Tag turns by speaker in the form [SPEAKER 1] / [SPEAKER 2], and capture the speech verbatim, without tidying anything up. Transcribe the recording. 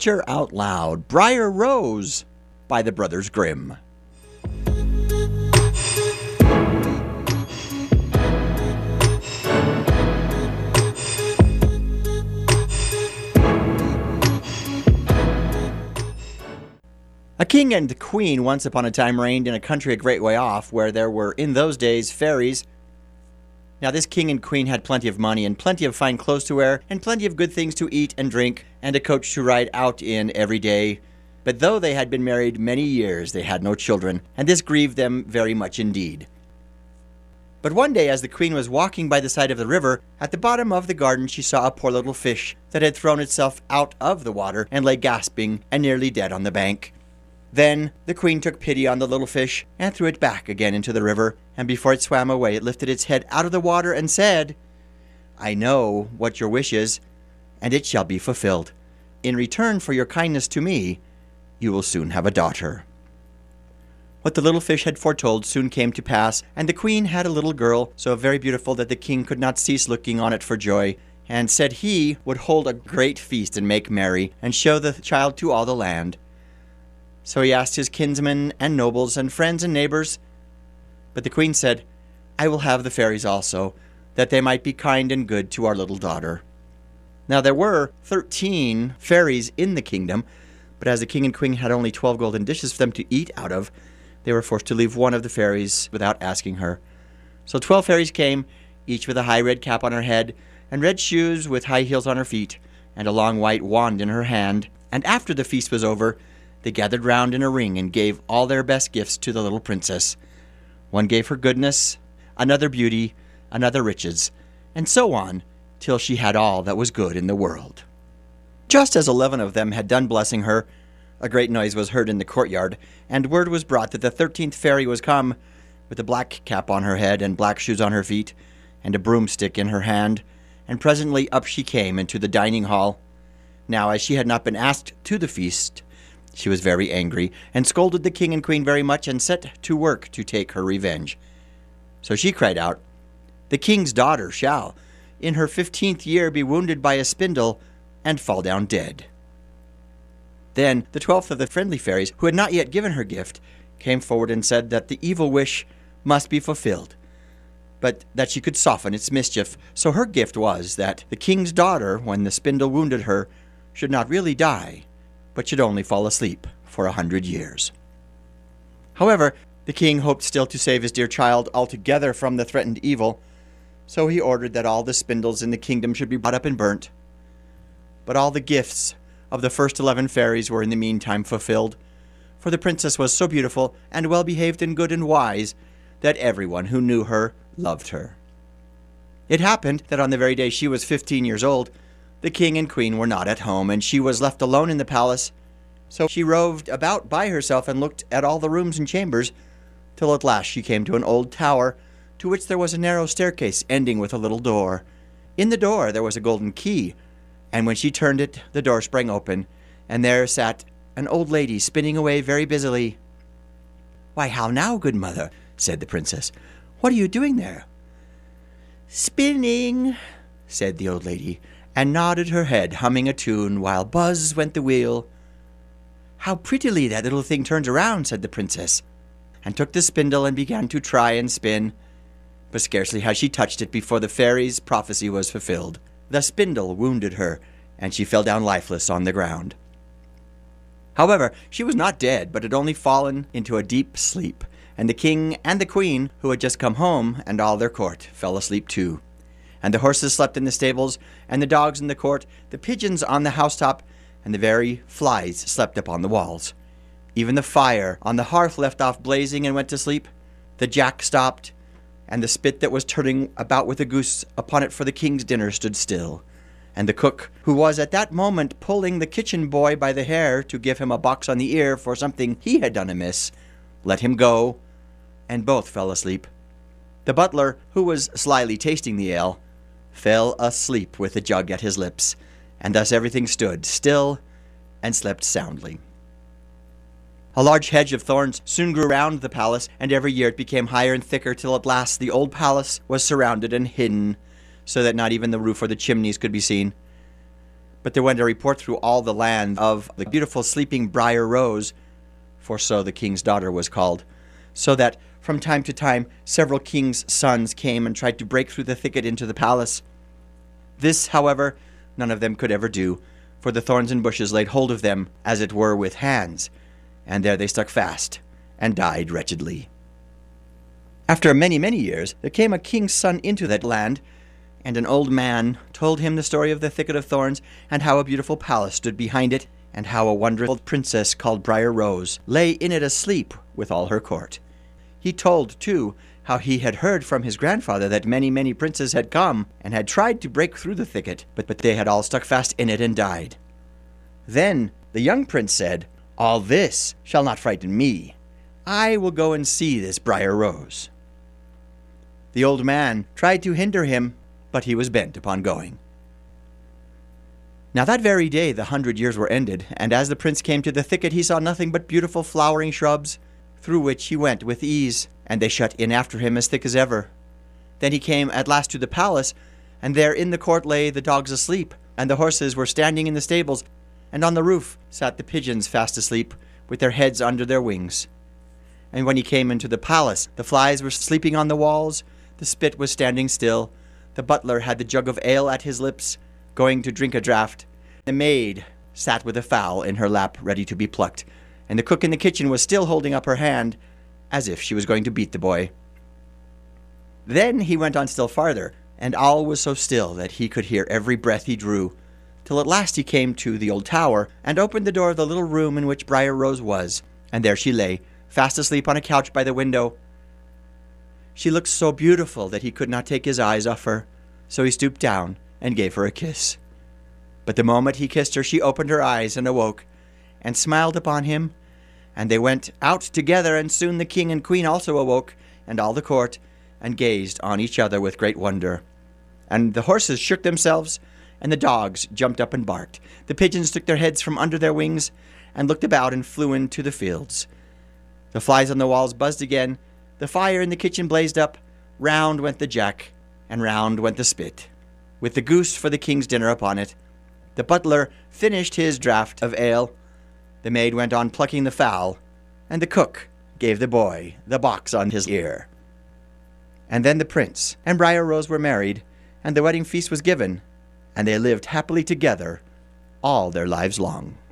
[SPEAKER 1] Adventure Out Loud, Briar Rose by the Brothers Grimm. A king and queen once upon a time reigned in a country a great way off, where there were in those days fairies. Now this king and queen had plenty of money and plenty of fine clothes to wear and plenty of good things to eat and drink and a coach to ride out in every day. But though they had been married many years, they had no children, and this grieved them very much indeed. But one day, as the queen was walking by the side of the river, at the bottom of the garden she saw a poor little fish that had thrown itself out of the water and lay gasping and nearly dead on the bank. Then the queen took pity on the little fish and threw it back again into the river, and before it swam away it lifted its head out of the water and said, "I know what your wish is, and it shall be fulfilled. In return for your kindness to me, you will soon have a daughter." What the little fish had foretold soon came to pass, and the queen had a little girl, so very beautiful that the king could not cease looking on it for joy, and said he would hold a great feast and make merry, and show the child to all the land. So he asked his kinsmen and nobles and friends and neighbors. But the queen said, "I will have the fairies also, that they might be kind and good to our little daughter." Now there were thirteen fairies in the kingdom, but as the king and queen had only twelve golden dishes for them to eat out of, they were forced to leave one of the fairies without asking her. So twelve fairies came, each with a high red cap on her head, and red shoes with high heels on her feet, and a long white wand in her hand. And after the feast was over, they gathered round in a ring and gave all their best gifts to the little princess. One gave her goodness, another beauty, another riches, and so on, till she had all that was good in the world. Just as eleven of them had done blessing her, a great noise was heard in the courtyard, and word was brought that the thirteenth fairy was come, with a black cap on her head and black shoes on her feet, and a broomstick in her hand, and presently up she came into the dining hall. Now, as she had not been asked to the feast, she was very angry, and scolded the king and queen very much, and set to work to take her revenge. So she cried out, "The king's daughter shall, in her fifteenth year, be wounded by a spindle, and fall down dead." Then the twelfth of the friendly fairies, who had not yet given her gift, came forward and said that the evil wish must be fulfilled, but that she could soften its mischief. So her gift was that the king's daughter, when the spindle wounded her, should not really die, but should only fall asleep for a hundred years. However, the king hoped still to save his dear child altogether from the threatened evil, so he ordered that all the spindles in the kingdom should be brought up and burnt. But all the gifts of the first eleven fairies were in the meantime fulfilled, for the princess was so beautiful and well-behaved and good and wise that everyone who knew her loved her. It happened that on the very day she was fifteen years old, the king and queen were not at home, and she was left alone in the palace. So she roved about by herself and looked at all the rooms and chambers, till at last she came to an old tower, to which there was a narrow staircase ending with a little door. In the door there was a golden key, and when she turned it, the door sprang open, and there sat an old lady spinning away very busily. "Why, how now, good mother?" said the princess. "What are you doing there?" "Spinning," said the old lady, and nodded her head, humming a tune, while buzz went the wheel. "How prettily that little thing turns around," said the princess, and took the spindle and began to try and spin. But scarcely had she touched it before the fairy's prophecy was fulfilled. The spindle wounded her, and she fell down lifeless on the ground. However, she was not dead, but had only fallen into a deep sleep, and the king and the queen, who had just come home, and all their court, fell asleep too. And the horses slept in the stables, and the dogs in the court, the pigeons on the housetop, and the very flies slept upon the walls. Even the fire on the hearth left off blazing and went to sleep. The jack stopped, and the spit that was turning about with the goose upon it for the king's dinner stood still. And the cook, who was at that moment pulling the kitchen boy by the hair to give him a box on the ear for something he had done amiss, let him go, and both fell asleep. The butler, who was slyly tasting the ale, fell asleep with the jug at his lips, and thus everything stood still and slept soundly. A large hedge of thorns soon grew round the palace, and every year it became higher and thicker, till at last the old palace was surrounded and hidden, so that not even the roof or the chimneys could be seen. But there went a report through all the land of the beautiful sleeping Briar Rose, for so the king's daughter was called, so that from time to time several kings' sons came and tried to break through the thicket into the palace. This, however, none of them could ever do, for the thorns and bushes laid hold of them, as it were with hands, and there they stuck fast, and died wretchedly. After many, many years, there came a king's son into that land, and an old man told him the story of the thicket of thorns, and how a beautiful palace stood behind it, and how a wondrous princess called Briar Rose lay in it asleep with all her court. He told, too, how he had heard from his grandfather that many, many princes had come and had tried to break through the thicket, but, but they had all stuck fast in it and died. Then the young prince said, "All this shall not frighten me. I will go and see this Briar Rose." The old man tried to hinder him, but he was bent upon going. Now that very day the hundred years were ended, and as the prince came to the thicket he saw nothing but beautiful flowering shrubs, through which he went with ease, and they shut in after him as thick as ever. Then he came at last to the palace, and there in the court lay the dogs asleep, and the horses were standing in the stables, and on the roof sat the pigeons fast asleep, with their heads under their wings. And when he came into the palace, the flies were sleeping on the walls, the spit was standing still, the butler had the jug of ale at his lips, going to drink a draught. The maid sat with a fowl in her lap ready to be plucked, and the cook in the kitchen was still holding up her hand, as if she was going to beat the boy. Then he went on still farther, and all was so still that he could hear every breath he drew, till at last he came to the old tower, and opened the door of the little room in which Briar Rose was, and there she lay, fast asleep on a couch by the window. She looked so beautiful that he could not take his eyes off her, so he stooped down and gave her a kiss. But the moment he kissed her, she opened her eyes and awoke, and smiled upon him, and they went out together, and soon the king and queen also awoke, and all the court, and gazed on each other with great wonder. And the horses shook themselves, and the dogs jumped up and barked. The pigeons took their heads from under their wings, and looked about and flew into the fields. The flies on the walls buzzed again, the fire in the kitchen blazed up, round went the jack, and round went the spit, with the goose for the king's dinner upon it. The butler finished his draught of ale, the maid went on plucking the fowl, and the cook gave the boy the box on his ear. And then the prince and Briar Rose were married, and the wedding feast was given, and they lived happily together all their lives long.